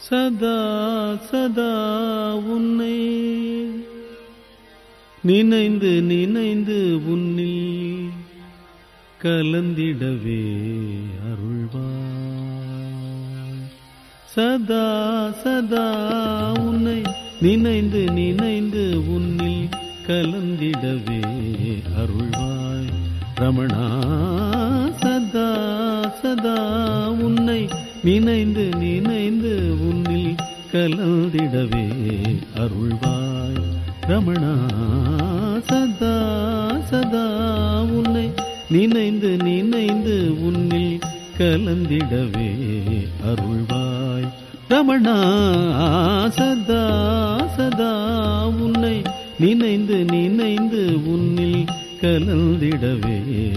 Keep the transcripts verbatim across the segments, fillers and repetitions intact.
சதா சதா உன்னை நினைந்து நினைந்து உன்னில் கலந்திடவே அருள்வாய். சதா சதா உன்னை நினைந்து நினைந்து உன்னில் கலந்திடவே அருள்வாய் ரமணா. சதா சதா உன்னை நினைந்து நினைந்து உன்னில் கலந்திடவே அருள்வாய் ரமணா. சதா சதா உன்னை நினைந்து நினைந்து உன்னில் கலந்திடவே அருள்வாய் ரமணா. சதா சதா உன்னை நினைந்து நினைந்து உன்னில் கலந்திடவே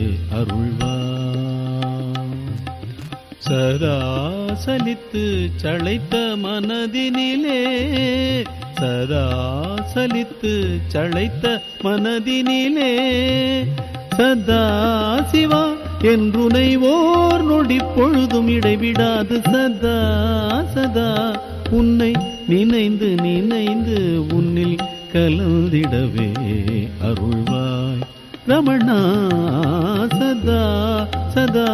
அருள்வாய். சதா சலித்து சளைத்த மனதினிலே சதா சலித்து சளைத்த மனதினிலே சதா சிவா என்றுனை ஓர் நொடி பொழுதும் இடைவிடாது சதா சதா உன்னை நினைந்து நினைந்து உன்னில் கலந்திடவே அருள்வாய் ரமணா. சதா சதா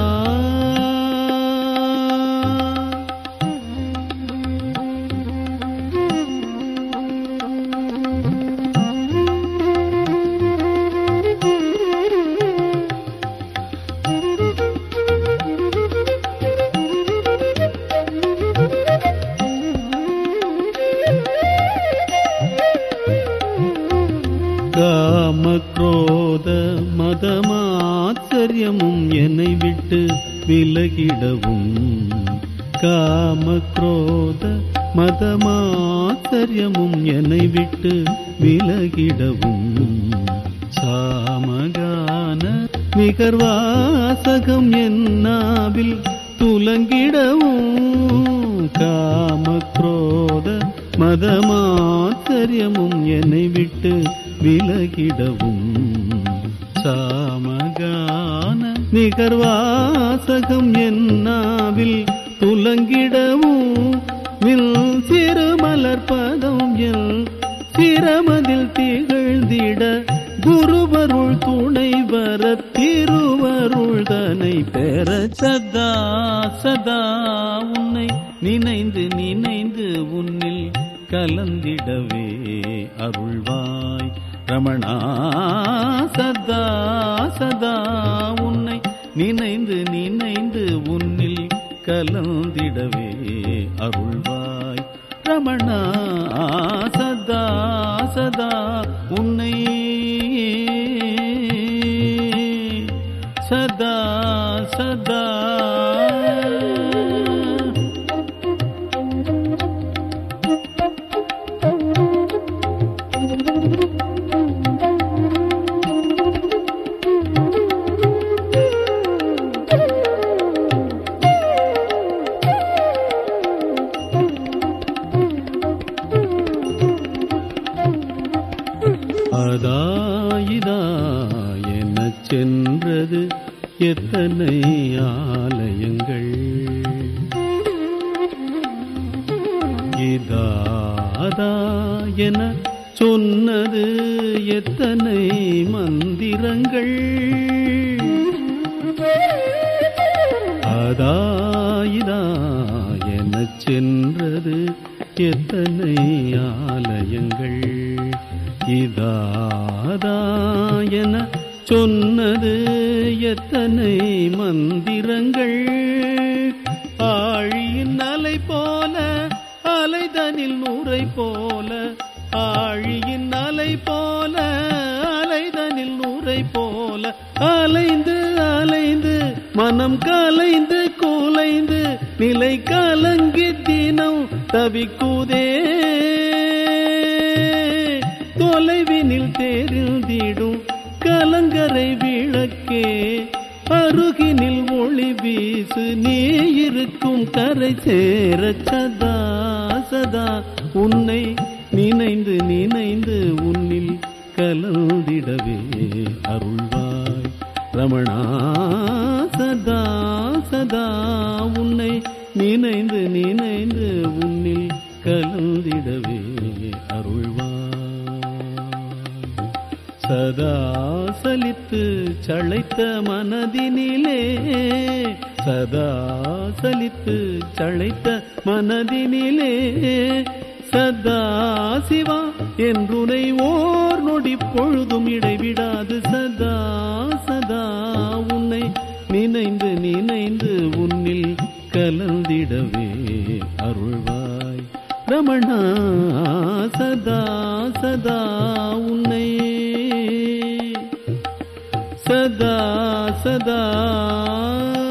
காம குரோத மதமாச்சரியமும் என்னை விட்டு விலகிடவும். காம குரோத மதமாச்சரியமும் என்னை விட்டு விலகிடவும். சாமகான நிகர்வாசகம் என்னாவில் துலங்கிடவும். காம குரோத மதமாச்சரியமும் என்னை விட்டு விலகிடவும். சாமகான நிகர்வாசகம் என்னாவில் துலங்கிடவும். வில் சிறு மலர்பதம் என் சிரமதில் திகழ்ந்திட குருவருள் துணை வர திருவருள் தனை பெற சதா சதா உன்னை நினைந்து நினைந்து உன்னில் கலந்திடவே அருள்வாய் ரமணா. சதா சதா உன்னை நினைந்து நினைந்து உன்னில் கலந்திடவே அருள்வாய் ரமணா. சதா சதா உன்னை சதா சதா அதாயிதா எனச் சென்றது எத்தனை ஆலயங்கள். இதாதா என சொன்னது எத்தனை மந்திரங்கள். அதாயிதா எனச் சென்றது எத்தனை ஆலயங்கள். இதாதா என சொன்னது எத்தனை மந்திரங்கள். ஆழியின் அலை போல அலைதனில் நூரை போல. ஆழியின் அலை போல அலைதனில் நூரை போல அலைந்து அலைந்து மனம் கலைந்து குலைந்து நிலை கலங்கி தினம் தவிக்குதே. தொலைவினில் தெரிந்திடும் கலங்கரை விளக்கே அருகினில் ஒளி வீசு நீ இருக்கும் கரை சேர சதா சதா உன்னை நினைந்து நினைந்து உன்னில் கலந்திடவே அருள்வாய் ரமணா. சதா சதா உன்னை நினைந்து நினைந்து உன்னில் கலந்திடவே அருள்வாய். சதா சலித்து சளைத்த மனதினிலே சதா சலித்து சளைத்த மனதினிலே சதா சிவா என்றுனை ஓர் நொடி பொழுதும் இடைவிடாது சதா சதா உன்னை நினைந்து நினைந்து உன்னில் கலந்திடவே அருள்வாய். ரமணா சதா சதா உன்னை சதா சதா